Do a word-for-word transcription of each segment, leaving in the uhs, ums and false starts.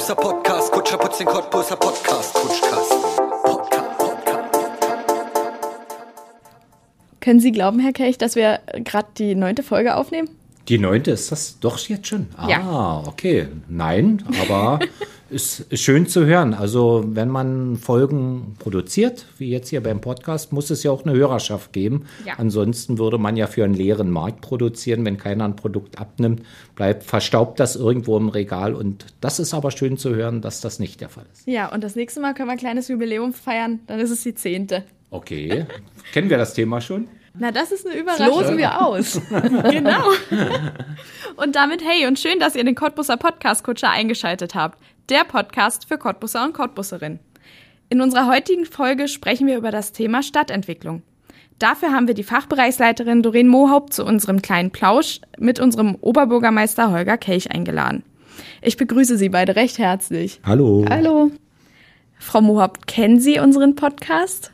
Cottbuser Podcast, Kutscher putzt den Cottbuser Podcast, Kutschkasten. Podcast, Podcast. Können Sie glauben, Herr Kelch, dass wir gerade die neunte Folge aufnehmen? Die neunte ist das doch jetzt schon? Ah, ja. Okay. Nein, aber ist, ist schön zu hören. Also wenn man Folgen produziert, wie jetzt hier beim Podcast, muss es ja auch eine Hörerschaft geben. Ja. Ansonsten würde man ja für einen leeren Markt produzieren. Wenn keiner ein Produkt abnimmt, bleibt verstaubt das irgendwo im Regal. Und das ist aber schön zu hören, dass das nicht der Fall ist. Ja, und das nächste Mal können wir ein kleines Jubiläum feiern. Dann ist es die zehnte. Okay. Kennen wir das Thema schon? Na, das ist eine Das Überraschung. losen wir aus. Genau. Und damit hey und schön, dass ihr den Cottbuser Podcast Kutscher eingeschaltet habt. Der Podcast für Cottbuser und Cottbuserinnen. In unserer heutigen Folge sprechen wir über das Thema Stadtentwicklung. Dafür haben wir die Fachbereichsleiterin Doreen Mohaupt zu unserem kleinen Plausch mit unserem Oberbürgermeister Holger Kelch eingeladen. Ich begrüße Sie beide recht herzlich. Hallo. Hallo. Frau Mohaupt, kennen Sie unseren Podcast?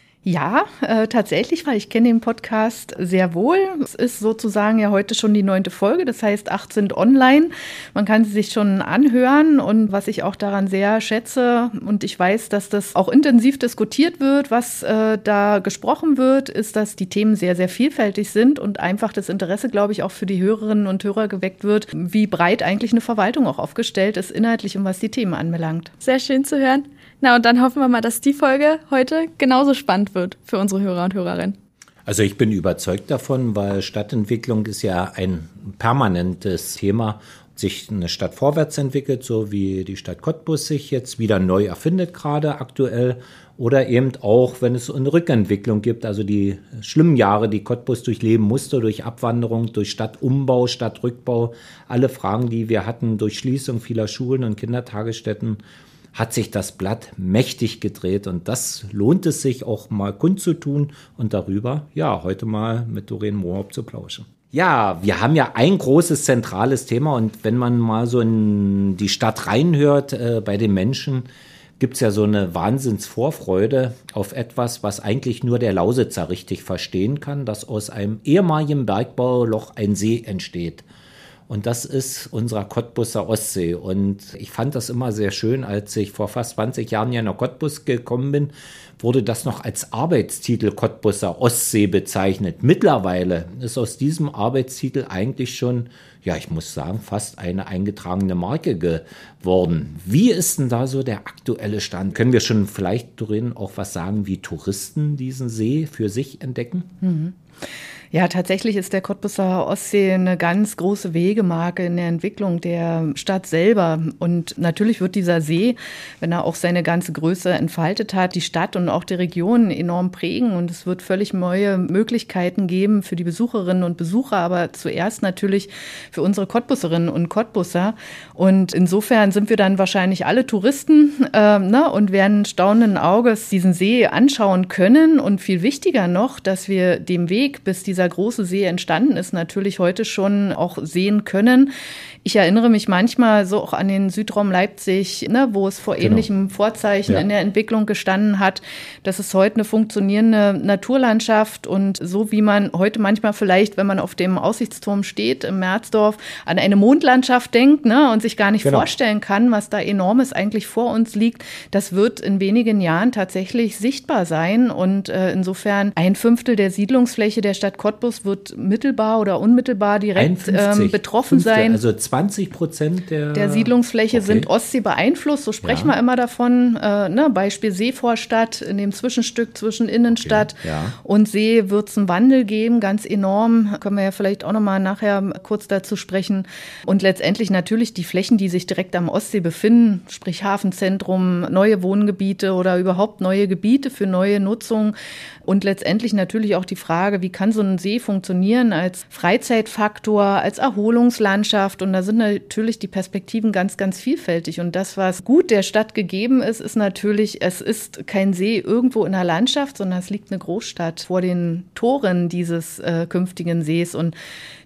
Ja, äh, tatsächlich, weil ich kenne den Podcast sehr wohl. Es ist sozusagen ja heute schon die neunte Folge, das heißt, acht sind online. Man kann sie sich schon anhören und was ich auch daran sehr schätze und ich weiß, dass das auch intensiv diskutiert wird, was äh, da gesprochen wird, ist, dass die Themen sehr, sehr vielfältig sind und einfach das Interesse, glaube ich, auch für die Hörerinnen und Hörer geweckt wird, wie breit eigentlich eine Verwaltung auch aufgestellt ist, inhaltlich und was die Themen anbelangt. Sehr schön zu hören. Na, und dann hoffen wir mal, dass die Folge heute genauso spannend wird für unsere Hörer und Hörerinnen. Also ich bin überzeugt davon, weil Stadtentwicklung ist ja ein permanentes Thema. Sich eine Stadt vorwärts entwickelt, so wie die Stadt Cottbus sich jetzt wieder neu erfindet, gerade aktuell. Oder eben auch, wenn es eine Rückentwicklung gibt, also die schlimmen Jahre, die Cottbus durchleben musste, durch Abwanderung, durch Stadtumbau, Stadtrückbau, alle Fragen, die wir hatten, durch Schließung vieler Schulen und Kindertagesstätten, hat sich das Blatt mächtig gedreht und das lohnt es sich auch mal kundzutun und darüber, ja, heute mal mit Doreen Mohaupt zu plauschen. Ja, wir haben ja ein großes zentrales Thema und wenn man mal so in die Stadt reinhört, äh, bei den Menschen, gibt's ja so eine Wahnsinnsvorfreude auf etwas, was eigentlich nur der Lausitzer richtig verstehen kann, dass aus einem ehemaligen Bergbauloch ein See entsteht. Und das ist unserer Cottbuser Ostsee. Und ich fand das immer sehr schön, als ich vor fast zwanzig Jahren hier nach Cottbus gekommen bin, wurde das noch als Arbeitstitel Cottbuser Ostsee bezeichnet. Mittlerweile ist aus diesem Arbeitstitel eigentlich schon, ja, ich muss sagen, fast eine eingetragene Marke geworden. Wie ist denn da so der aktuelle Stand? Können wir schon vielleicht, Doreen, auch was sagen, wie Touristen diesen See für sich entdecken? Mhm. Ja, tatsächlich ist der Cottbuser Ostsee eine ganz große Wegemarke in der Entwicklung der Stadt selber. Und natürlich wird dieser See, wenn er auch seine ganze Größe entfaltet hat, die Stadt und auch die Region enorm prägen. Und es wird völlig neue Möglichkeiten geben für die Besucherinnen und Besucher, aber zuerst natürlich für unsere Cottbuserinnen und Cottbusser. Und insofern sind wir dann wahrscheinlich alle Touristen äh, ne, und werden staunenden Auges diesen See anschauen können. Und viel wichtiger noch, dass wir den Weg, bis dieser große See entstanden ist, natürlich heute schon auch sehen können. Ich erinnere mich manchmal so auch an den Südraum Leipzig, ne, wo es vor genau. ähnlichem Vorzeichen ja. in der Entwicklung gestanden hat. Das ist heute eine funktionierende Naturlandschaft und so wie man heute manchmal vielleicht, wenn man auf dem Aussichtsturm steht im Merzdorf, an eine Mondlandschaft denkt, ne, und sich gar nicht genau. vorstellen kann, was da Enormes eigentlich vor uns liegt, das wird in wenigen Jahren tatsächlich sichtbar sein und äh, insofern ein Fünftel der Siedlungsfläche der Stadt Cottbus wird mittelbar oder unmittelbar direkt ähm, betroffen Fünftel, sein. Also zwanzig Prozent der, der Siedlungsfläche okay. sind Ostsee beeinflusst, so sprechen ja. wir immer davon. Äh, ne, Beispiel Seevorstadt, in dem Zwischenstück zwischen Innenstadt okay. ja. und See wird es einen Wandel geben, ganz enorm. Können wir ja vielleicht auch noch mal nachher kurz dazu sprechen. Und letztendlich natürlich die Flächen, die sich direkt am Ostsee befinden, sprich Hafenzentrum, neue Wohngebiete oder überhaupt neue Gebiete für neue Nutzung. Und letztendlich natürlich auch die Frage, wie kann so ein See funktionieren als Freizeitfaktor, als Erholungslandschaft. Und da sind natürlich die Perspektiven ganz, ganz vielfältig. Und das, was gut der Stadt gegeben ist, ist natürlich, es ist kein See irgendwo in der Landschaft, sondern es liegt eine Großstadt vor den Toren dieses äh, künftigen Sees. Und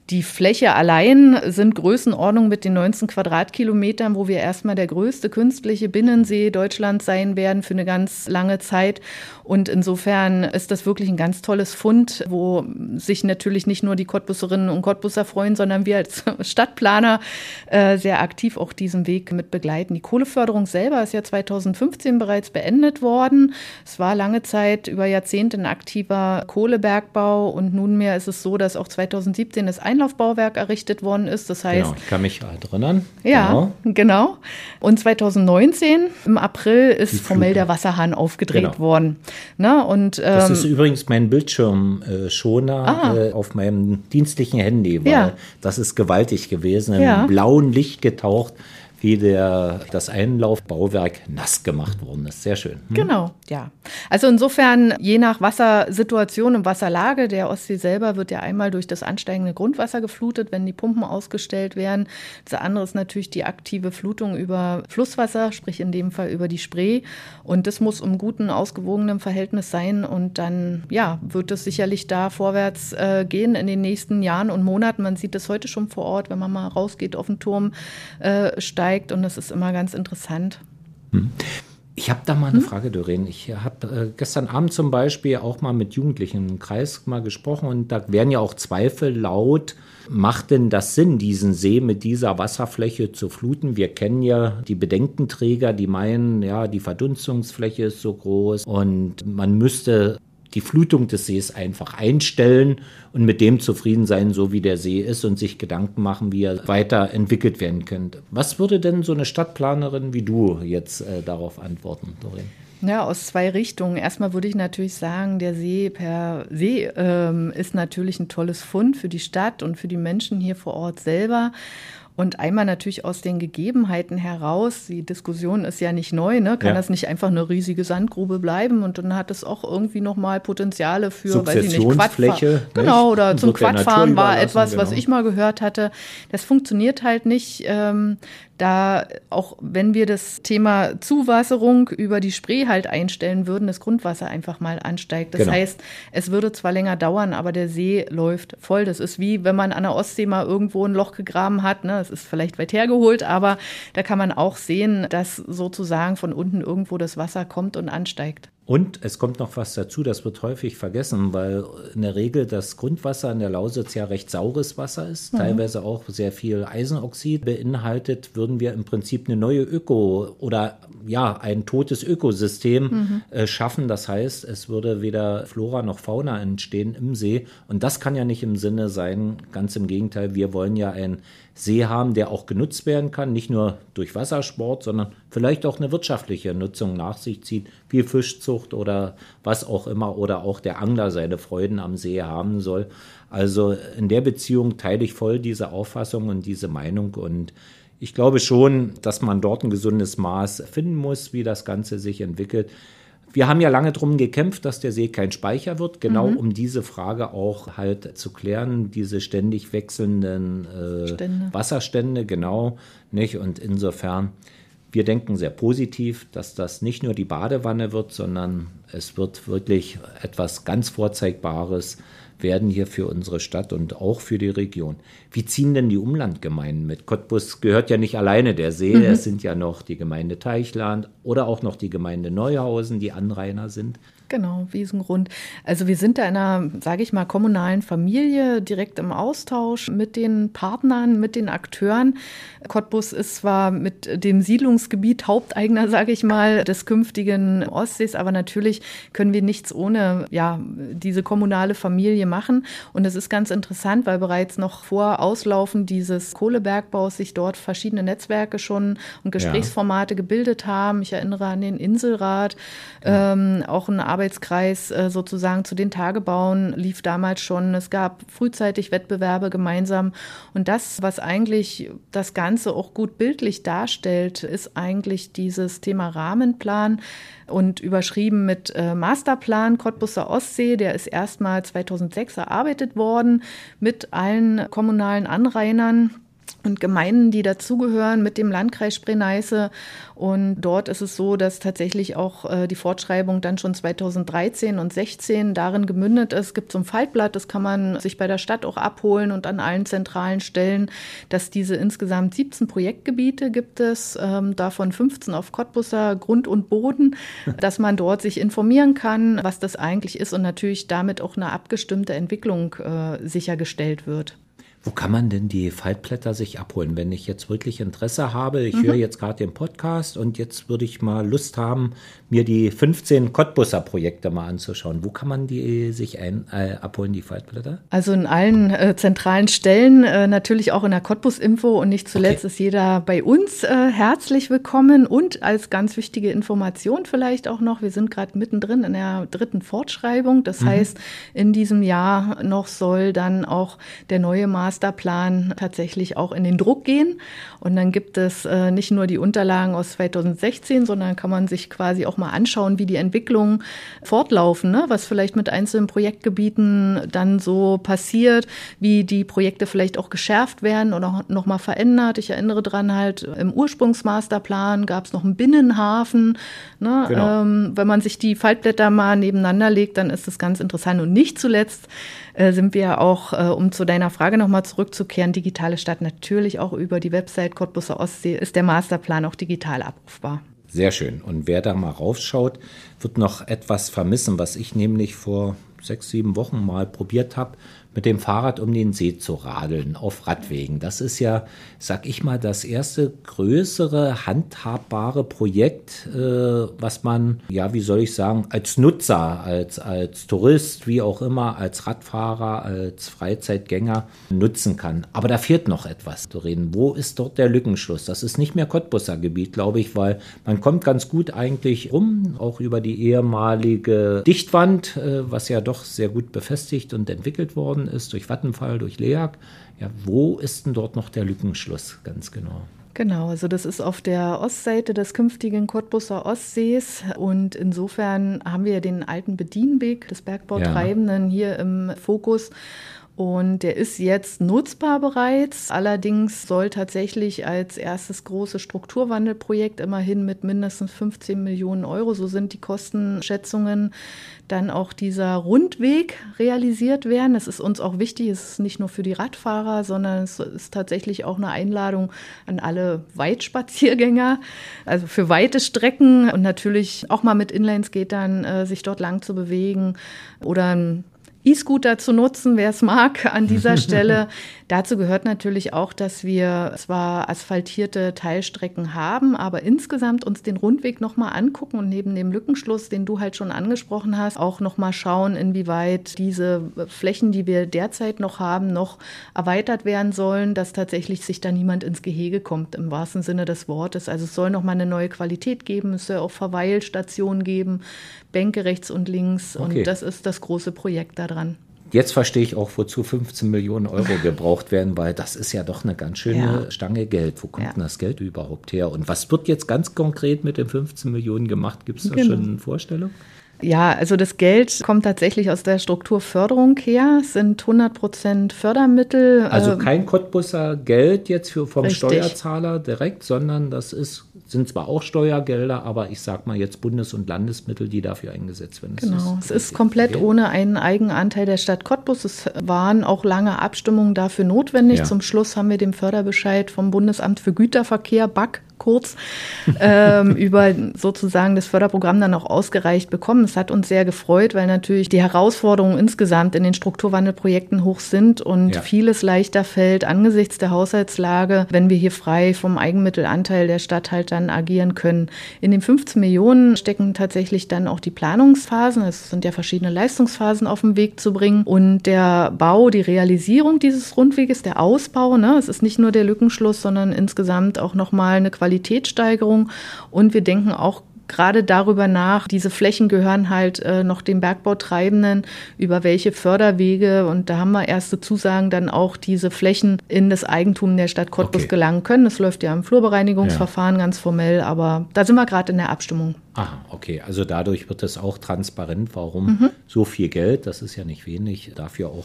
Die Fläche allein sind Größenordnung mit den neunzehn Quadratkilometern, wo wir erstmal der größte künstliche Binnensee Deutschlands sein werden für eine ganz lange Zeit. Und insofern ist das wirklich ein ganz tolles Fund, wo sich natürlich nicht nur die Cottbusserinnen und Cottbusser freuen, sondern wir als Stadtplaner äh, sehr aktiv auch diesen Weg mit begleiten. Die Kohleförderung selber ist ja zweitausendfünfzehn bereits beendet worden. Es war lange Zeit, über Jahrzehnte ein aktiver Kohlebergbau und nunmehr ist es so, dass auch zweitausendsiebzehn das Einlaufbauwerk errichtet worden ist. Das heißt, genau, ich kann mich erinnern. Ja, genau. genau. Und zweitausendneunzehn im April ist Die formell Flutung. der Wasserhahn aufgedreht Genau. worden. Ne? Und, ähm, Das ist übrigens mein Bildschirmschoner Ah. äh, auf meinem dienstlichen Handy, weil Ja. das ist gewaltig gewesen, im Ja. blauen Licht getaucht, wie der, das Einlaufbauwerk nass gemacht worden ist. Sehr schön. Hm? Genau, ja. Also insofern, je nach Wassersituation und Wasserlage, der Ostsee selber wird ja einmal durch das ansteigende Grundwasser geflutet, wenn die Pumpen ausgestellt werden. Das andere ist natürlich die aktive Flutung über Flusswasser, sprich in dem Fall über die Spree. Und das muss im guten, ausgewogenen Verhältnis sein. Und dann, ja, wird es sicherlich da vorwärts äh, gehen in den nächsten Jahren und Monaten. Man sieht das heute schon vor Ort, wenn man mal rausgeht auf den Turm, äh, steigt. Und das ist immer ganz interessant. Ich habe da mal eine Frage, Doreen. Ich habe äh, gestern Abend zum Beispiel auch mal mit Jugendlichen im Kreis mal gesprochen und da werden ja auch Zweifel laut. Macht denn das Sinn, diesen See mit dieser Wasserfläche zu fluten? Wir kennen ja die Bedenkenträger, die meinen, ja, die Verdunstungsfläche ist so groß und man müsste die Flutung des Sees einfach einstellen und mit dem zufrieden sein, so wie der See ist und sich Gedanken machen, wie er weiterentwickelt werden könnte. Was würde denn so eine Stadtplanerin wie du jetzt äh, darauf antworten, Doreen? Ja, aus zwei Richtungen. Erstmal würde ich natürlich sagen, der See per se ähm, ist natürlich ein tolles Fund für die Stadt und für die Menschen hier vor Ort selber. Und einmal natürlich aus den Gegebenheiten heraus, die Diskussion ist ja nicht neu, ne? Kann Ja. das nicht einfach eine riesige Sandgrube bleiben und dann hat es auch irgendwie nochmal Potenziale für, weiß ich nicht, Sukzessionsfläche, Quadfahren. Genau, oder nicht? zum Wird der Natur Quadfahren war überlassen, etwas, was genau. ich mal gehört hatte. Das funktioniert halt nicht, ähm, da auch wenn wir das Thema Zuwasserung über die Spree halt einstellen würden, das Grundwasser einfach mal ansteigt. Das Genau. heißt, es würde zwar länger dauern, aber der See läuft voll. Das ist wie, wenn man an der Ostsee mal irgendwo ein Loch gegraben hat. Ne? Das ist vielleicht weit hergeholt, aber da kann man auch sehen, dass sozusagen von unten irgendwo das Wasser kommt und ansteigt. Und es kommt noch was dazu, das wird häufig vergessen, weil in der Regel das Grundwasser in der Lausitz ja recht saures Wasser ist, mhm. teilweise auch sehr viel Eisenoxid beinhaltet, würden wir im Prinzip eine neue Öko- oder ja, ein totes Ökosystem mhm. äh, schaffen. Das heißt, es würde weder Flora noch Fauna entstehen im See und das kann ja nicht im Sinne sein, ganz im Gegenteil, wir wollen ja einen See haben, der auch genutzt werden kann, nicht nur durch Wassersport, sondern vielleicht auch eine wirtschaftliche Nutzung nach sich zieht, wie Fischzucht oder was auch immer oder auch der Angler seine Freuden am See haben soll. Also in der Beziehung teile ich voll diese Auffassung und diese Meinung und ich glaube schon, dass man dort ein gesundes Maß finden muss, wie das Ganze sich entwickelt. Wir haben ja lange darum gekämpft, dass der See kein Speicher wird, genau mhm. um diese Frage auch halt zu klären, diese ständig wechselnden äh, Wasserstände, genau, nicht? Und insofern, wir denken sehr positiv, dass das nicht nur die Badewanne wird, sondern es wird wirklich etwas ganz Vorzeigbares werden hier für unsere Stadt und auch für die Region. Wie ziehen denn die Umlandgemeinden mit? Cottbus gehört ja nicht alleine der See, mhm. es sind ja noch die Gemeinde Teichland oder auch noch die Gemeinde Neuhausen, die Anrainer sind. Genau, Wiesengrund. Also wir sind da in einer, sage ich mal, kommunalen Familie, direkt im Austausch mit den Partnern, mit den Akteuren. Cottbus ist zwar mit dem Siedlungsgebiet Haupteigner, sage ich mal, des künftigen Ostsees, aber natürlich können wir nichts ohne ja diese kommunale Familie machen. Und es ist ganz interessant, weil bereits noch vor Auslaufen dieses Kohlebergbaus sich dort verschiedene Netzwerke schon und Gesprächsformate ja. gebildet haben. Ich erinnere an den Inselrat, ja. ähm, auch ein Arbeitskreis äh, sozusagen zu den Tagebauen lief damals schon. Es gab frühzeitig Wettbewerbe gemeinsam. Und das, was eigentlich das Ganze auch gut bildlich darstellt, ist eigentlich dieses Thema Rahmenplan und überschrieben mit äh, Masterplan Cottbuser Ostsee. Der ist erstmal zweitausendsechs erarbeitet worden mit allen kommunalen Anrainern. und Gemeinden, die dazugehören mit dem Landkreis Spree-Neiße. Und dort ist es so, dass tatsächlich auch äh, die Fortschreibung dann schon zweitausenddreizehn und sechzehn darin gemündet ist. Es gibt so ein Faltblatt, das kann man sich bei der Stadt auch abholen und an allen zentralen Stellen, dass diese insgesamt siebzehn Projektgebiete gibt es, ähm, davon fünfzehn auf Cottbuser Grund und Boden, dass man dort sich informieren kann, was das eigentlich ist und natürlich damit auch eine abgestimmte Entwicklung äh, sichergestellt wird. Wo kann man denn die Faltblätter sich abholen, wenn ich jetzt wirklich Interesse habe? Ich mhm. höre jetzt gerade den Podcast und jetzt würde ich mal Lust haben, mir die fünfzehn Cottbuser Projekte mal anzuschauen. Wo kann man die sich ein, äh, abholen, die Faltblätter? Also in allen äh, zentralen Stellen, äh, natürlich auch in der Cottbus-Info und nicht zuletzt okay. ist jeder bei uns äh, herzlich willkommen und als ganz wichtige Information vielleicht auch noch, wir sind gerade mittendrin in der dritten Fortschreibung. Das mhm. heißt, in diesem Jahr noch soll dann auch der neue Master Masterplan tatsächlich auch in den Druck gehen. Und dann gibt es äh, nicht nur die Unterlagen aus zweitausendsechzehn, sondern kann man sich quasi auch mal anschauen, wie die Entwicklungen fortlaufen, ne? Was vielleicht mit einzelnen Projektgebieten dann so passiert, wie die Projekte vielleicht auch geschärft werden oder noch mal verändert. Ich erinnere dran, halt im Ursprungsmasterplan gab es noch einen Binnenhafen. Ne? Genau. Ähm, wenn man sich die Faltblätter mal nebeneinander legt, dann ist das ganz interessant. Und nicht zuletzt äh, sind wir auch, äh, um zu deiner Frage nochmal zurückzukehren, digitale Stadt natürlich auch über die Website Cottbuser Ostsee ist der Masterplan auch digital abrufbar. Sehr schön. Und wer da mal raufschaut, wird noch etwas vermissen, was ich nämlich vor sechs, sieben Wochen mal probiert habe, mit dem Fahrrad um den See zu radeln auf Radwegen. Das ist ja, sag ich mal, das erste größere, handhabbare Projekt, äh, was man, ja, wie soll ich sagen, als Nutzer, als, als Tourist, wie auch immer, als Radfahrer, als Freizeitgänger nutzen kann. Aber da fehlt noch etwas zu reden. Wo ist dort der Lückenschluss? Das ist nicht mehr Cottbuser Gebiet, glaube ich, weil man kommt ganz gut eigentlich rum, auch über die ehemalige Dichtwand, äh, was ja doch sehr gut befestigt und entwickelt worden ist, durch Vattenfall, durch LEAG. Ja, wo ist denn dort noch der Lückenschluss ganz genau? Genau, also das ist auf der Ostseite des künftigen Cottbuser Ostsees und insofern haben wir den alten Bedienweg des Bergbautreibenden ja. hier im Fokus. Und der ist jetzt nutzbar bereits. Allerdings soll tatsächlich als erstes großes Strukturwandelprojekt immerhin mit mindestens fünfzehn Millionen Euro, so sind die Kostenschätzungen, dann auch dieser Rundweg realisiert werden. Es ist uns auch wichtig, es ist nicht nur für die Radfahrer, sondern es ist tatsächlich auch eine Einladung an alle Weitspaziergänger, also für weite Strecken und natürlich auch mal mit Inlineskatern äh, sich dort lang zu bewegen oder ein E-Scooter zu nutzen, wer es mag an dieser Stelle. Dazu gehört natürlich auch, dass wir zwar asphaltierte Teilstrecken haben, aber insgesamt uns den Rundweg nochmal angucken und neben dem Lückenschluss, den du halt schon angesprochen hast, auch nochmal schauen, inwieweit diese Flächen, die wir derzeit noch haben, noch erweitert werden sollen, dass tatsächlich sich da niemand ins Gehege kommt, im wahrsten Sinne des Wortes. Also es soll nochmal eine neue Qualität geben, es soll auch Verweilstationen geben, Bänke rechts und links okay. Und das ist das große Projekt da dran. Jetzt verstehe ich auch, wozu fünfzehn Millionen Euro gebraucht werden, weil das ist ja doch eine ganz schöne ja. Stange Geld. Wo kommt ja. denn das Geld überhaupt her? Und was wird jetzt ganz konkret mit den fünfzehn Millionen gemacht? Gibt es da genau. schon eine Vorstellung? Ja, also das Geld kommt tatsächlich aus der Strukturförderung her. Es sind hundert Prozent Fördermittel. Also kein Cottbuser Geld jetzt für, vom Richtig. Steuerzahler direkt, sondern das ist, sind zwar auch Steuergelder, aber ich sag mal jetzt Bundes- und Landesmittel, die dafür eingesetzt werden. Das genau, ist es ist komplett Geld. Ohne einen Eigenanteil der Stadt Cottbus. Es waren auch lange Abstimmungen dafür notwendig. Ja. Zum Schluss haben wir den Förderbescheid vom Bundesamt für Güterverkehr, B A G, kurz, ähm, über sozusagen das Förderprogramm dann auch ausgereicht bekommen. Es hat uns sehr gefreut, weil natürlich die Herausforderungen insgesamt in den Strukturwandelprojekten hoch sind und ja. vieles leichter fällt angesichts der Haushaltslage, wenn wir hier frei vom Eigenmittelanteil der Stadt halt dann agieren können. In den fünfzehn Millionen stecken tatsächlich dann auch die Planungsphasen. Es sind ja verschiedene Leistungsphasen auf den Weg zu bringen und der Bau, die Realisierung dieses Rundweges, der Ausbau, ne, es ist nicht nur der Lückenschluss, sondern insgesamt auch nochmal eine Qualitätssteigerung und wir denken auch gerade darüber nach, diese Flächen gehören halt äh, noch den Bergbautreibenden, über welche Förderwege und da haben wir erste Zusagen, dann auch diese Flächen in das Eigentum der Stadt Cottbus okay. gelangen können. Das läuft ja im Flurbereinigungsverfahren ja. ganz formell, aber da sind wir gerade in der Abstimmung. Ah, okay. Also dadurch wird es auch transparent, warum mhm. so viel Geld, das ist ja nicht wenig, dafür auch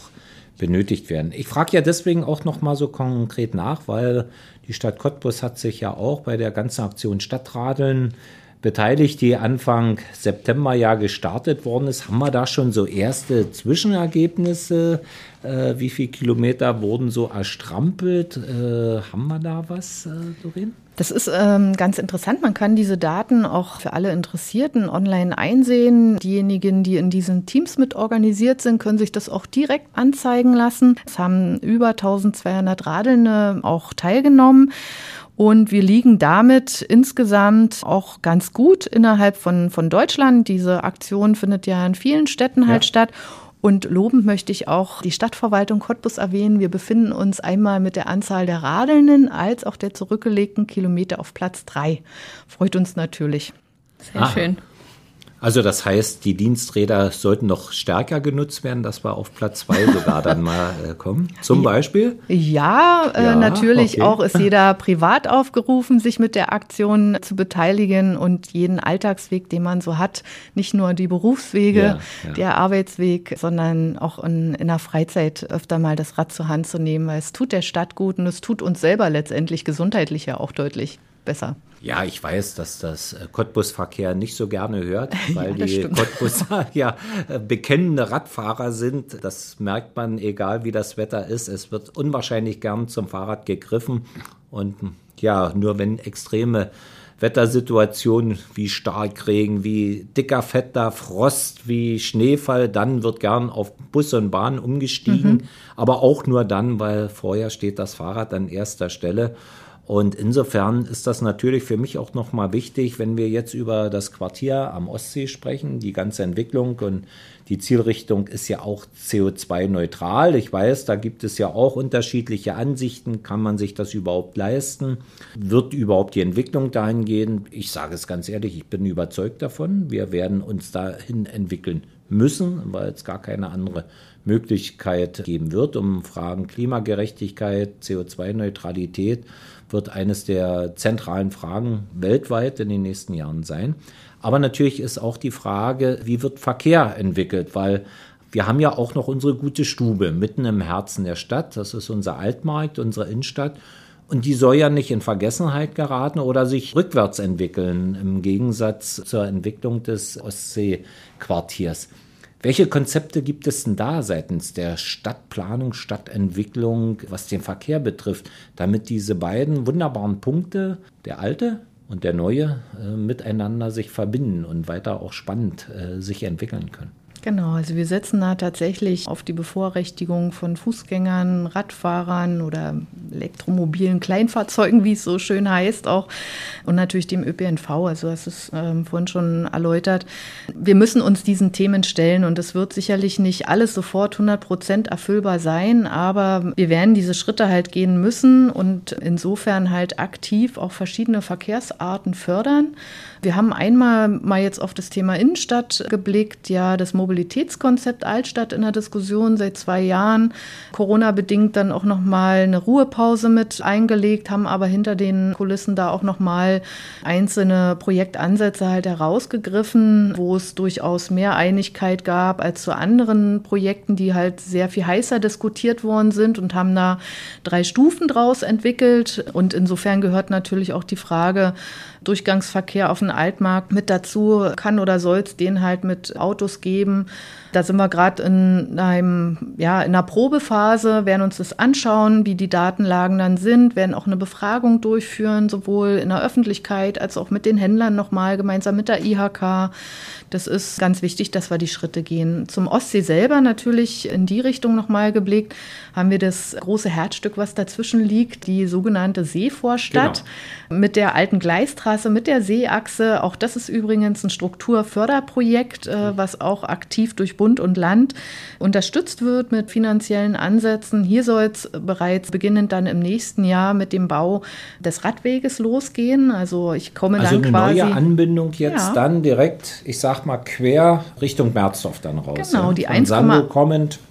benötigt werden. Ich frage ja deswegen auch noch mal so konkret nach, weil die Stadt Cottbus hat sich ja auch bei der ganzen Aktion Stadtradeln beteiligt, die Anfang September ja gestartet worden ist. Haben wir da schon so erste Zwischenergebnisse? Äh, wie viele Kilometer wurden so erstrampelt? Äh, haben wir da was, äh, Doreen? Das ist ähm, ganz interessant. Man kann diese Daten auch für alle Interessierten online einsehen. Diejenigen, die in diesen Teams mit organisiert sind, können sich das auch direkt anzeigen lassen. Es haben über eintausendzweihundert Radelnde auch teilgenommen. Und wir liegen damit insgesamt auch ganz gut innerhalb von, von Deutschland. Diese Aktion findet ja in vielen Städten halt ja. statt. Und lobend möchte ich auch die Stadtverwaltung Cottbus erwähnen. Wir befinden uns einmal mit der Anzahl der Radelnden als auch der zurückgelegten Kilometer auf Platz drei. Freut uns natürlich. Sehr ah. schön. Also das heißt, die Diensträder sollten noch stärker genutzt werden, dass wir auf Platz zwei sogar dann mal äh, kommen. Zum Beispiel? Ja, äh, ja natürlich okay. Auch ist jeder privat aufgerufen, sich mit der Aktion zu beteiligen und jeden Alltagsweg, den man so hat, nicht nur die Berufswege, ja, ja. der Arbeitsweg, sondern auch in, in der Freizeit öfter mal das Rad zur Hand zu nehmen, weil es tut der Stadt gut und es tut uns selber letztendlich gesundheitlich ja auch deutlich besser. Ja, ich weiß, dass das Cottbus-Verkehr nicht so gerne hört, weil ja, die Cottbuser ja bekennende Radfahrer sind. Das merkt man, egal wie das Wetter ist. Es wird unwahrscheinlich gern zum Fahrrad gegriffen. Und ja, nur wenn extreme Wettersituationen wie Starkregen, wie dicker, fetter Frost, wie Schneefall, dann wird gern auf Bus und Bahn umgestiegen. Mhm. Aber auch nur dann, weil vorher steht das Fahrrad an erster Stelle. Und insofern ist das natürlich für mich auch nochmal wichtig, wenn wir jetzt über das Quartier am Ostsee sprechen, die ganze Entwicklung und die Zielrichtung ist ja auch C O zwei neutral. Ich weiß, da gibt es ja auch unterschiedliche Ansichten. Kann man sich das überhaupt leisten? Wird überhaupt die Entwicklung dahin gehen? Ich sage es ganz ehrlich, ich bin überzeugt davon. Wir werden uns dahin entwickeln müssen, weil es gar keine andere Möglichkeit geben wird, um Fragen Klimagerechtigkeit, C O zwei Neutralität wird eines der zentralen Fragen weltweit in den nächsten Jahren sein. Aber natürlich ist auch die Frage, wie wird Verkehr entwickelt, weil wir haben ja auch noch unsere gute Stube mitten im Herzen der Stadt. Das ist unser Altmarkt, unsere Innenstadt. Und die soll ja nicht in Vergessenheit geraten oder sich rückwärts entwickeln, im Gegensatz zur Entwicklung des Ostseequartiers. Welche Konzepte gibt es denn da seitens der Stadtplanung, Stadtentwicklung, was den Verkehr betrifft, damit diese beiden wunderbaren Punkte, der alte und der neue, äh, miteinander sich verbinden und weiter auch spannend äh, sich entwickeln können? Genau, also wir setzen da tatsächlich auf die Bevorrechtigung von Fußgängern, Radfahrern oder elektromobilen Kleinfahrzeugen, wie es so schön heißt, auch und natürlich dem Ö P N V, also das ist ähm, vorhin schon erläutert. Wir müssen uns diesen Themen stellen und es wird sicherlich nicht alles sofort hundert Prozent erfüllbar sein, aber wir werden diese Schritte halt gehen müssen und insofern halt aktiv auch verschiedene Verkehrsarten fördern. Wir haben einmal mal jetzt auf das Thema Innenstadt geblickt, ja, das Mobilitätskonzept Altstadt in der Diskussion seit zwei Jahren, Corona-bedingt dann auch nochmal eine Ruhepause mit eingelegt, haben aber hinter den Kulissen da auch nochmal einzelne Projektansätze halt herausgegriffen, wo es durchaus mehr Einigkeit gab als zu anderen Projekten, die halt sehr viel heißer diskutiert worden sind und haben da drei Stufen draus entwickelt. Und insofern gehört natürlich auch die Frage, Durchgangsverkehr auf den Altmarkt mit dazu, kann oder soll es den halt mit Autos geben. Da sind wir gerade in einem, ja, in einer Probephase, werden uns das anschauen, wie die Datenlagen dann sind, werden auch eine Befragung durchführen, sowohl in der Öffentlichkeit als auch mit den Händlern nochmal, gemeinsam mit der I H K. Das ist ganz wichtig, dass wir die Schritte gehen. Zum Ostsee selber natürlich in die Richtung nochmal geblickt, haben wir das große Herzstück, was dazwischen liegt, die sogenannte Seevorstadt genau. mit der alten Gleistrasse, mit der Seeachse. Auch das ist übrigens ein Strukturförderprojekt, äh, was auch aktiv durch Bund und Land unterstützt wird mit finanziellen Ansätzen. Hier soll es bereits beginnend dann im nächsten Jahr mit dem Bau des Radweges losgehen. Also ich komme also dann quasi... Also eine neue Anbindung jetzt ja. dann direkt, ich sag mal quer Richtung Merzdorf dann raus. Genau, ja? die Von Sando kommend.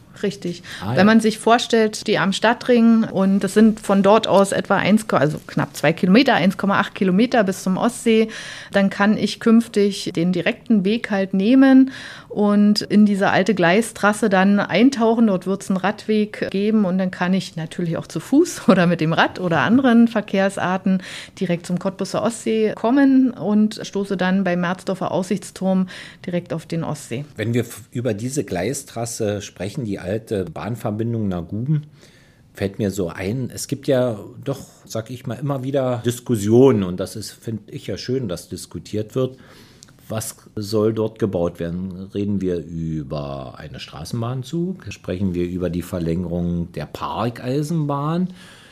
Richtig. Ah, ja. Wenn man sich vorstellt, die am Stadtring, und das sind von dort aus etwa eins, also knapp zwei Kilometer, eins Komma acht Kilometer bis zum Ostsee, dann kann ich künftig den direkten Weg halt nehmen und in diese alte Gleistrasse dann eintauchen. Dort wird es einen Radweg geben und dann kann ich natürlich auch zu Fuß oder mit dem Rad oder anderen Verkehrsarten direkt zum Cottbuser Ostsee kommen und stoße dann beim Merzdorfer Aussichtsturm direkt auf den Ostsee. Wenn wir f- über diese Gleistrasse sprechen, die alte Bahnverbindung nach Guben, fällt mir so ein, es gibt ja doch, sag ich mal, immer wieder Diskussionen und das ist, finde ich ja schön, dass diskutiert wird. Was soll dort gebaut werden? Reden wir über eine Straßenbahnzug? Sprechen wir über die Verlängerung der Parkeisenbahn?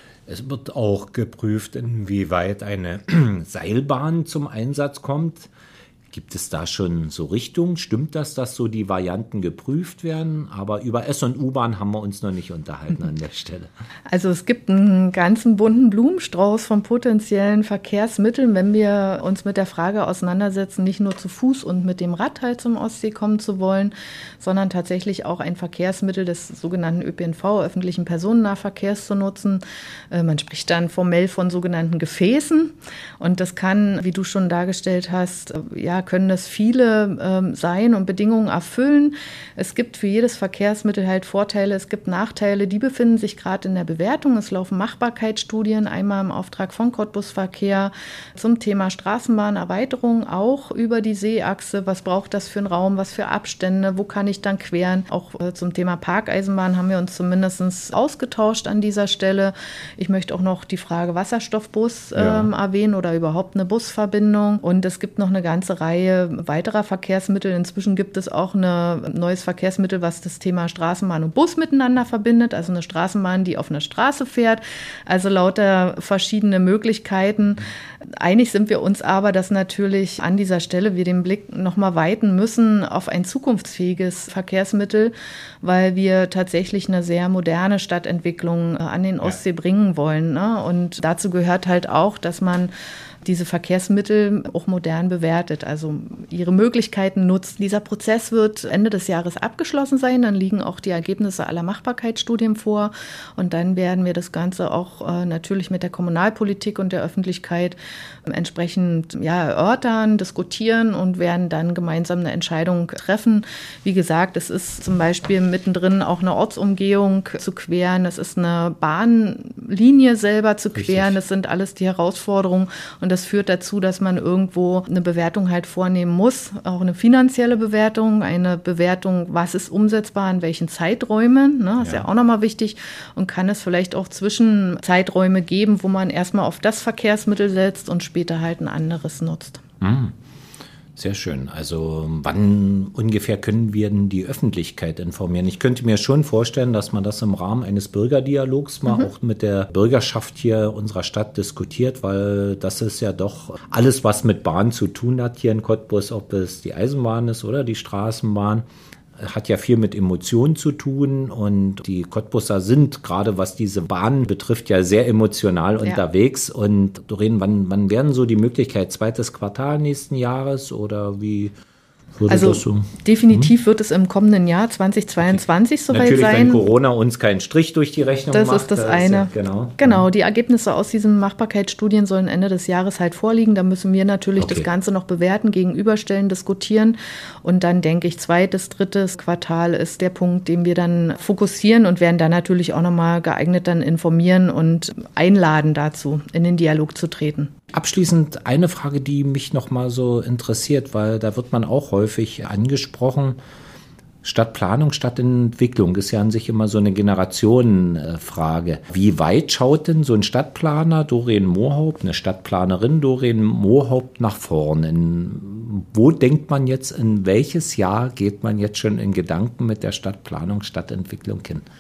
Es wird auch geprüft, inwieweit eine Seilbahn zum Einsatz kommt. Gibt es da schon so Richtungen? Stimmt das, dass so die Varianten geprüft werden? Aber über S- und U-Bahn haben wir uns noch nicht unterhalten an der Stelle. Also es gibt einen ganzen bunten Blumenstrauß von potenziellen Verkehrsmitteln, wenn wir uns mit der Frage auseinandersetzen, nicht nur zu Fuß und mit dem Rad halt zum Ostsee kommen zu wollen, sondern tatsächlich auch ein Verkehrsmittel des sogenannten Ö P N V, öffentlichen Personennahverkehrs, zu nutzen. Man spricht dann formell von sogenannten Gefäßen und das kann, wie du schon dargestellt hast, ja, können das viele ähm, sein und Bedingungen erfüllen. Es gibt für jedes Verkehrsmittel halt Vorteile, es gibt Nachteile, die befinden sich gerade in der Bewertung. Es laufen Machbarkeitsstudien, einmal im Auftrag von Cottbus Verkehr zum Thema Straßenbahnerweiterung, auch über die Seeachse. Was braucht das für einen Raum, was für Abstände, wo kann ich dann queren? Auch äh, zum Thema Parkeisenbahn haben wir uns zumindest ausgetauscht an dieser Stelle. Ich möchte auch noch die Frage Wasserstoffbus ähm, ja. erwähnen oder überhaupt eine Busverbindung. Und es gibt noch eine ganze Reihe weiterer Verkehrsmittel. Inzwischen gibt es auch ein neues Verkehrsmittel, was das Thema Straßenbahn und Bus miteinander verbindet. Also eine Straßenbahn, die auf einer Straße fährt. Also lauter verschiedene Möglichkeiten. Einig sind wir uns aber, dass natürlich an dieser Stelle wir den Blick nochmal weiten müssen auf ein zukunftsfähiges Verkehrsmittel, weil wir tatsächlich eine sehr moderne Stadtentwicklung an den Ostsee bringen wollen. Ne? Und dazu gehört halt auch, dass man diese Verkehrsmittel auch modern bewertet, also ihre Möglichkeiten nutzt. Dieser Prozess wird Ende des Jahres abgeschlossen sein, dann liegen auch die Ergebnisse aller Machbarkeitsstudien vor und dann werden wir das Ganze auch äh, natürlich mit der Kommunalpolitik und der Öffentlichkeit äh, entsprechend ja, erörtern, diskutieren und werden dann gemeinsam eine Entscheidung treffen. Wie gesagt, es ist zum Beispiel mittendrin auch eine Ortsumgehung zu queren, es ist eine Bahnlinie selber zu queren, das sind alles die Herausforderungen und das führt dazu, dass man irgendwo eine Bewertung halt vornehmen muss, auch eine finanzielle Bewertung, eine Bewertung, was ist umsetzbar, in welchen Zeiträumen, ne, ist ja, ja auch nochmal wichtig und kann es vielleicht auch Zwischenzeiträume geben, wo man erstmal auf das Verkehrsmittel setzt und später halt ein anderes nutzt. Mhm. Sehr schön. Also wann ungefähr können wir denn die Öffentlichkeit informieren? Ich könnte mir schon vorstellen, dass man das im Rahmen eines Bürgerdialogs mal mhm. auch mit der Bürgerschaft hier unserer Stadt diskutiert, weil das ist ja doch alles, was mit Bahn zu tun hat hier in Cottbus, ob es die Eisenbahn ist oder die Straßenbahn. Hat ja viel mit Emotionen zu tun und die Cottbusser sind, gerade was diese Bahn betrifft, ja sehr emotional ja. unterwegs. Und Doreen, wann, wann werden so die Möglichkeit, zweites Quartal nächsten Jahres oder wie würde also das so? Definitiv hm? wird es im kommenden Jahr zweitausendzweiundzwanzig soweit Natürlich, sein. Natürlich, wenn Corona uns keinen Strich durch die Rechnung das macht. Das ist das eine. Ist ja, genau. genau, die Ergebnisse aus diesen Machbarkeitsstudien sollen Ende des Jahres halt vorliegen. Da müssen wir natürlich okay. das Ganze noch bewerten, gegenüberstellen, diskutieren. Und dann denke ich, zweites, drittes Quartal ist der Punkt, den wir dann fokussieren und werden dann natürlich auch nochmal geeignet dann informieren und einladen dazu, in den Dialog zu treten. Abschließend eine Frage, die mich noch mal so interessiert, weil da wird man auch häufig angesprochen. Stadtplanung, Stadtentwicklung ist ja an sich immer so eine Generationenfrage. Wie weit schaut denn so ein Stadtplaner, Doreen Mohaupt, eine Stadtplanerin Doreen Mohaupt nach vorn? In, wo denkt man jetzt, in welches Jahr geht man jetzt schon in Gedanken mit der Stadtplanung, Stadtentwicklung hin?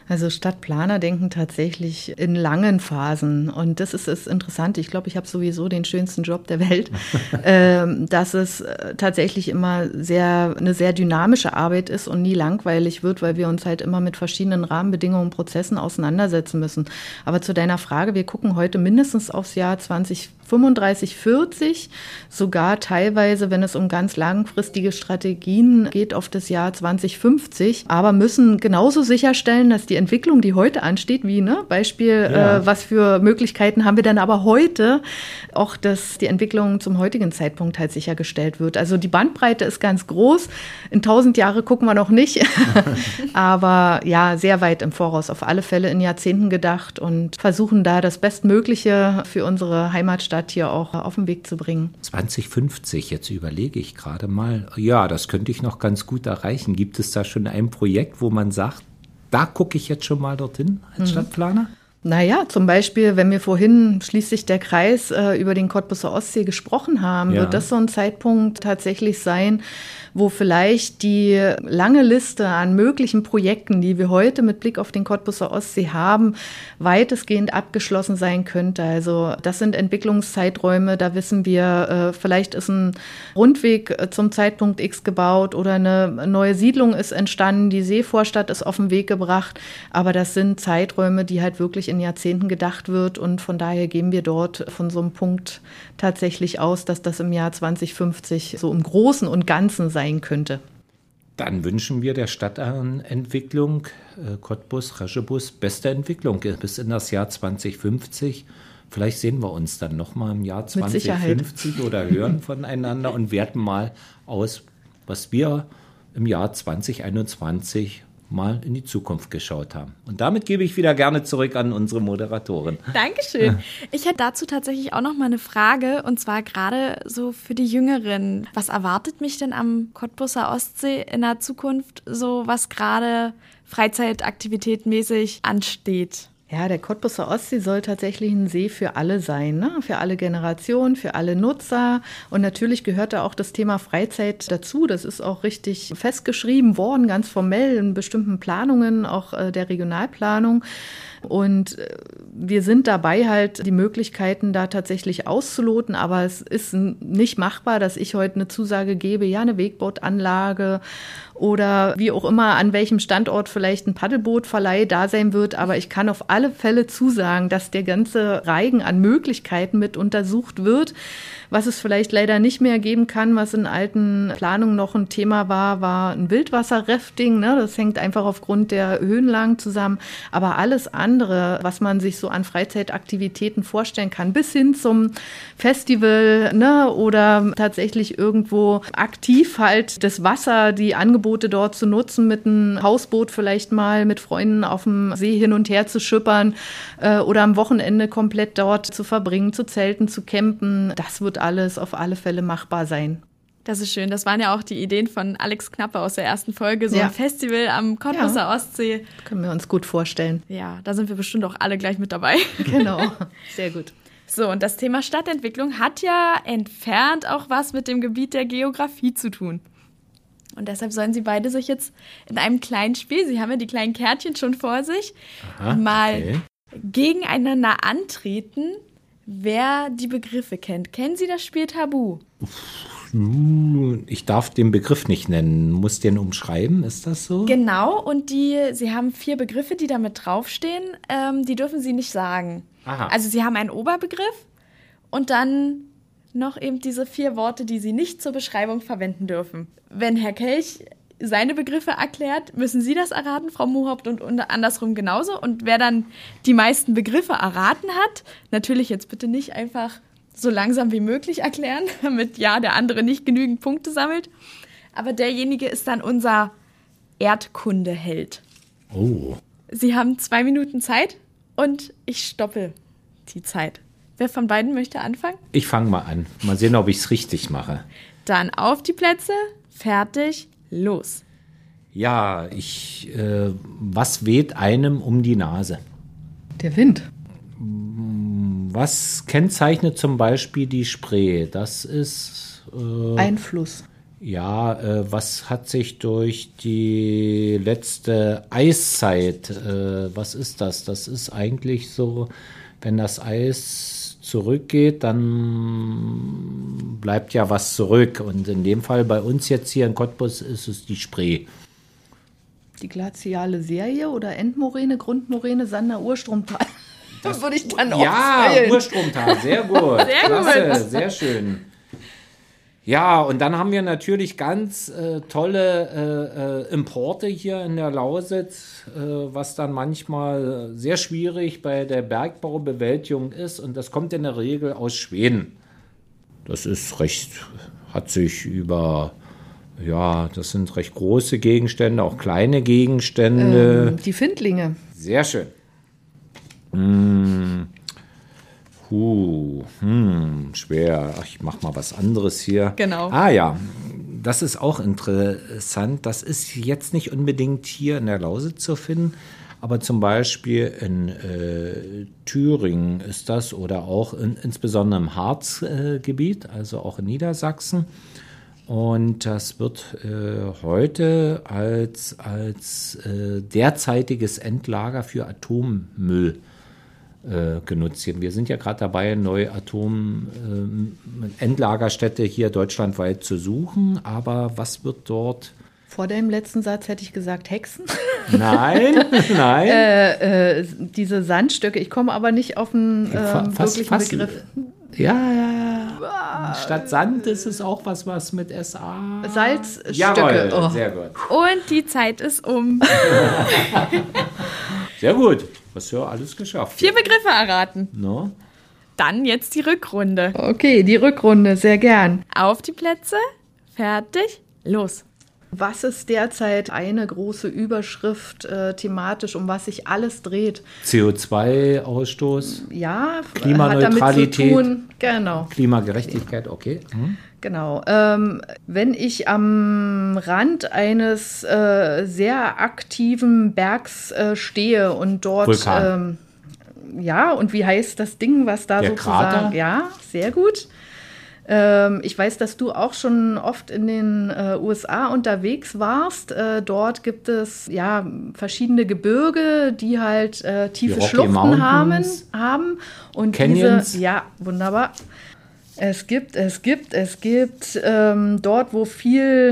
Also Stadtplaner denken tatsächlich in langen Phasen und das ist das Interessante. Ich glaube, ich habe sowieso den schönsten Job der Welt, ähm, dass es tatsächlich immer sehr eine sehr dynamische Arbeit ist und nie langweilig wird, weil wir uns halt immer mit verschiedenen Rahmenbedingungen und Prozessen auseinandersetzen müssen. Aber zu deiner Frage, wir gucken heute mindestens aufs Jahr zwanzig fünfunddreißig, vierzig, sogar teilweise, wenn es um ganz langfristige Strategien geht, auf das Jahr zwanzig fünfzig, aber müssen genauso sicherstellen, dass die Entwicklung, die heute ansteht, wie ne Beispiel, ja. äh, was für Möglichkeiten haben wir dann aber heute, auch dass die Entwicklung zum heutigen Zeitpunkt halt sichergestellt wird. Also die Bandbreite ist ganz groß, in tausend Jahre gucken wir noch nicht, aber ja, sehr weit im Voraus, auf alle Fälle in Jahrzehnten gedacht und versuchen da das Bestmögliche für unsere Heimatstadt hier auch auf den Weg zu bringen. zwanzig fünfzig, jetzt überlege ich gerade mal, ja, das könnte ich noch ganz gut erreichen. Gibt es da schon ein Projekt, wo man sagt, da gucke ich jetzt schon mal dorthin als Stadtplaner? Naja, zum Beispiel, wenn wir vorhin schließlich der Kreis äh, über den Cottbuser Ostsee gesprochen haben, ja. wird das so ein Zeitpunkt tatsächlich sein, wo vielleicht die lange Liste an möglichen Projekten, die wir heute mit Blick auf den Cottbuser Ostsee haben, weitestgehend abgeschlossen sein könnte. Also das sind Entwicklungszeiträume, da wissen wir, äh, vielleicht ist ein Rundweg zum Zeitpunkt X gebaut oder eine neue Siedlung ist entstanden, die Seevorstadt ist auf den Weg gebracht, aber das sind Zeiträume, die halt wirklich in Jahrzehnten gedacht wird und von daher gehen wir dort von so einem Punkt tatsächlich aus, dass das im Jahr zwanzig fünfzig so im Großen und Ganzen sein könnte. Dann wünschen wir der Stadtentwicklung äh, Cottbus, Reschebus beste Entwicklung bis in das Jahr zwanzig fünfzig. Vielleicht sehen wir uns dann nochmal im Jahr zwanzig fünfzig oder hören voneinander und werten mal aus, was wir im Jahr zwanzig einundzwanzig mal in die Zukunft geschaut haben. Und damit gebe ich wieder gerne zurück an unsere Moderatorin. Dankeschön. Ich hätte dazu tatsächlich auch noch mal eine Frage, und zwar gerade so für die Jüngeren. Was erwartet mich denn am Cottbuser Ostsee in der Zukunft, so was gerade freizeitaktivitätmäßig ansteht? Ja, der Cottbuser Ostsee soll tatsächlich ein See für alle sein, ne? Für alle Generationen, für alle Nutzer. Und natürlich gehört da auch das Thema Freizeit dazu. Das ist auch richtig festgeschrieben worden, ganz formell in bestimmten Planungen, auch äh, der Regionalplanung. Und wir sind dabei halt, die Möglichkeiten da tatsächlich auszuloten, aber es ist nicht machbar, dass ich heute eine Zusage gebe, ja, eine Wegbootanlage oder wie auch immer, an welchem Standort vielleicht ein Paddelbootverleih da sein wird, aber ich kann auf alle Fälle zusagen, dass der ganze Reigen an Möglichkeiten mit untersucht wird. Was es vielleicht leider nicht mehr geben kann, was in alten Planungen noch ein Thema war, war ein Wildwasser-Rafting, ne? Das hängt einfach aufgrund der Höhenlagen zusammen, aber alles andere, was man sich so an Freizeitaktivitäten vorstellen kann, bis hin zum Festival, ne, oder tatsächlich irgendwo aktiv halt das Wasser, die Angebote dort zu nutzen, mit einem Hausboot vielleicht mal mit Freunden auf dem See hin und her zu schippern äh, oder am Wochenende komplett dort zu verbringen, zu zelten, zu campen. Das wird alles auf alle Fälle machbar sein. Das ist schön. Das waren ja auch die Ideen von Alex Knappe aus der ersten Folge. So ja. ein Festival am Cottbuser ja. Ostsee. Können wir uns gut vorstellen. Ja, da sind wir bestimmt auch alle gleich mit dabei. Genau, sehr gut. So, und das Thema Stadtentwicklung hat ja entfernt auch was mit dem Gebiet der Geografie zu tun. Und deshalb sollen sie beide sich jetzt in einem kleinen Spiel, sie haben ja die kleinen Kärtchen schon vor sich, Aha, mal okay. gegeneinander antreten, wer die Begriffe kennt. Kennen Sie das Spiel Tabu? Ich darf den Begriff nicht nennen. Muss den umschreiben, ist das so? Genau, und die, Sie haben vier Begriffe, die da mit draufstehen, ähm, die dürfen Sie nicht sagen. Aha. Also Sie haben einen Oberbegriff und dann noch eben diese vier Worte, die Sie nicht zur Beschreibung verwenden dürfen. Wenn Herr Kelch seine Begriffe erklärt, müssen Sie das erraten, Frau Mohaupt, und andersrum genauso. Und wer dann die meisten Begriffe erraten hat, natürlich jetzt bitte nicht einfach so langsam wie möglich erklären, damit ja der andere nicht genügend Punkte sammelt. Aber derjenige ist dann unser Erdkundeheld. Oh. Sie haben zwei Minuten Zeit und ich stoppe die Zeit. Wer von beiden möchte anfangen? Ich fange mal an. Mal sehen, ob ich es richtig mache. Dann auf die Plätze, fertig, los. Ja, ich, äh, was weht einem um die Nase? Der Wind. Was kennzeichnet zum Beispiel die Spree? Das ist... Äh, Einfluss. Ja, äh, was hat sich durch die letzte Eiszeit, äh, was ist das? Das ist eigentlich so, wenn das Eis zurückgeht, dann bleibt ja was zurück. Und in dem Fall bei uns jetzt hier in Cottbus ist es die Spree. Die glaziale Serie oder Endmoräne, Grundmoräne, Sander, Urstromtal. Das würde ich dann auch Ja, zählen. Urstromtal, sehr gut. Sehr Klasse, gut. sehr schön. Ja, und dann haben wir natürlich ganz äh, tolle äh, äh, Importe hier in der Lausitz, äh, was dann manchmal sehr schwierig bei der Bergbaubewältigung ist. Und das kommt in der Regel aus Schweden. Das ist recht, hat sich über, ja, das sind recht große Gegenstände, auch kleine Gegenstände. Ähm, die Findlinge. Sehr schön. Hm. Huh, hm, schwer. Ach, ich mach mal was anderes hier. Genau. Ah ja, das ist auch interessant. Das ist jetzt nicht unbedingt hier in der Lausitz zu finden, aber zum Beispiel in äh, Thüringen ist das oder auch in, insbesondere im Harzgebiet, äh, also auch in Niedersachsen. Und das wird äh, heute als, als äh, derzeitiges Endlager für Atommüll äh, genutzt. Wir sind ja gerade dabei, neue Atom-Endlagerstätte äh, hier deutschlandweit zu suchen. Aber was wird dort? Vor dem letzten Satz hätte ich gesagt Hexen. Nein, nein. äh, äh, diese Sandstöcke. Ich komme aber nicht auf einen ähm, fast, wirklichen fast, Begriff. Ja, ja, ja. Statt Sand ist es auch was, was mit S A. Salzstöcke. Jawohl, Oh. sehr gut. Und die Zeit ist um. Sehr gut. Hast du ja alles geschafft. Vier Begriffe erraten. No? Dann jetzt die Rückrunde. Okay, die Rückrunde, sehr gern. Auf die Plätze, fertig, los. Was ist derzeit eine große Überschrift äh, thematisch, um was sich alles dreht? C O zwei Ausstoß, Ja, Klimaneutralität. hat damit zu tun. Genau, Klimagerechtigkeit, okay. Hm. genau. Ähm, wenn ich am Rand eines äh, sehr aktiven Bergs äh, stehe und dort Vulkan. Ähm, ja, und wie heißt das Ding, was da Der sozusagen? Krater? Ja, sehr gut. Ähm, ich weiß, dass du auch schon oft in den äh, U S A unterwegs warst. Äh, dort gibt es ja verschiedene Gebirge, die halt äh, tiefe Rocky Schluchten haben, Mountains. haben. Und Canyons. diese, ja, wunderbar. Es gibt, es gibt, es gibt ähm, dort, wo viel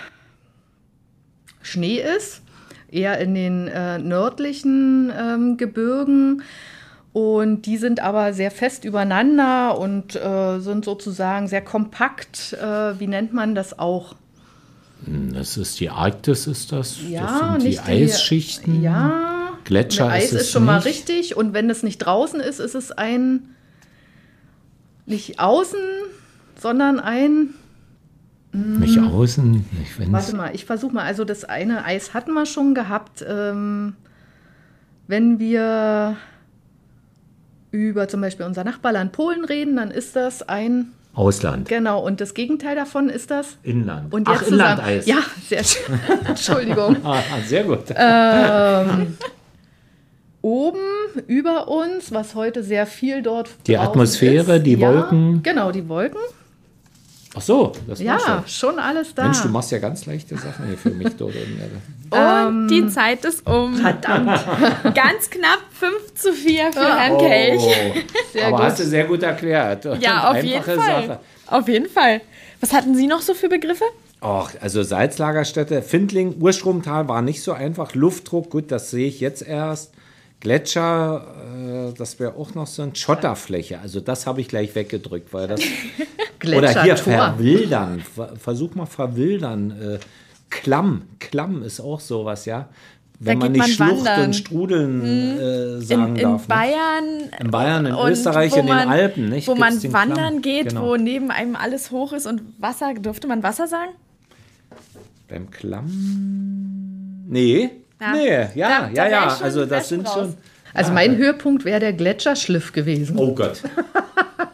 Schnee ist, eher in den äh, nördlichen ähm, Gebirgen. Und die sind aber sehr fest übereinander und äh, sind sozusagen sehr kompakt. Äh, wie nennt man das auch? Das ist die Arktis, ist das? Ja, das sind die nicht Eisschichten. Ja, Gletscher Eis ist es ist schon mal nicht. richtig. Und wenn es nicht draußen ist, ist es ein, nicht außen, sondern ein, Nicht außen, nicht wenn warte mal, ich versuche mal. Also das eine Eis hatten wir schon gehabt. Ähm, wenn wir über zum Beispiel unser Nachbarland Polen reden, dann ist das ein, Ausland, genau, und das Gegenteil davon ist das. Inland. Und Ach, jetzt zusammen- Inlandeis. Ja, sehr schön. Entschuldigung. Ah, sehr gut. ähm, oben über uns, was heute sehr viel dort Die draußen Atmosphäre, ist. die Ja, Wolken. Genau, die Wolken. Ach so, das war Ja, schon. schon alles da. Mensch, du machst ja ganz leichte Sachen hier für mich dort. Und die Zeit ist um. Verdammt. Ganz knapp fünf zu vier für Ah. Herrn Kelch. Sehr aber gut. hast du sehr gut erklärt. Ja, auf jeden Einfache Fall. Sache. Auf jeden Fall. Was hatten Sie noch so für Begriffe? Och, also Salzlagerstätte, Findling, Urstromtal war nicht so einfach. Luftdruck, gut, das sehe ich jetzt erst. Gletscher, äh, das wäre auch noch so ein Schotterfläche. Also das habe ich gleich weggedrückt, weil das. Oder hier Gletschertor. verwildern. Ver- Versuch mal verwildern. Äh, Klamm, Klamm ist auch sowas, ja. Wenn Da man geht nicht man Schlucht wandern. und Strudeln äh, sagen In, in darf. Ne? Bayern. In Bayern, in und Österreich, wo in den man- Alpen, nicht? Wo man Gibt's den wandern Klamm. geht, Genau. wo neben einem alles hoch ist und Wasser. Durfte man Wasser sagen? Beim Klamm? Nee. Ja. Nee, ja, Da- da ja, wär ja. ich schon Also das fest sind raus. schon. Also mein Höhepunkt wäre der Gletscherschliff gewesen. Oh Gott.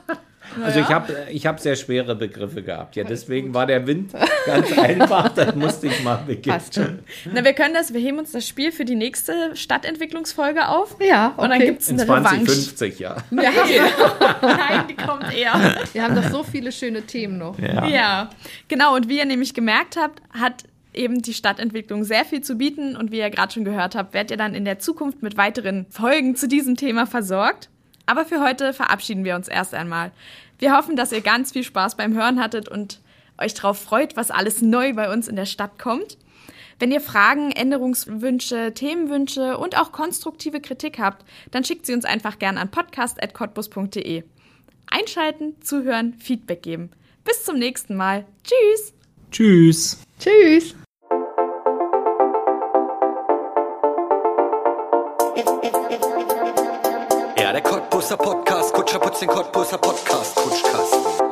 Also ich habe ich hab sehr schwere Begriffe gehabt. Ja, deswegen war der Wind ganz einfach. Das musste ich mal beginnen. Passt schon. Na, wir können das, wir heben uns das Spiel für die nächste Stadtentwicklungsfolge auf. Ja, okay. Und dann gibt es In eine zwanzig Revanche. fünfzig, ja. Ja. Nein, die kommt eher. Wir haben doch so viele schöne Themen noch. Ja. Ja, genau. Und wie ihr nämlich gemerkt habt, hat eben die Stadtentwicklung sehr viel zu bieten. Und wie ihr gerade schon gehört habt, werdet ihr dann in der Zukunft mit weiteren Folgen zu diesem Thema versorgt. Aber für heute verabschieden wir uns erst einmal. Wir hoffen, dass ihr ganz viel Spaß beim Hören hattet und euch drauf freut, was alles neu bei uns in der Stadt kommt. Wenn ihr Fragen, Änderungswünsche, Themenwünsche und auch konstruktive Kritik habt, dann schickt sie uns einfach gern an podcast at cottbus punkt de. Einschalten, zuhören, Feedback geben. Bis zum nächsten Mal. Tschüss! Tschüss. Tschüss. Ja, der Cottbuser Podcast, Kutscher putzt den Cottbuser Podcast, Kutschkasten.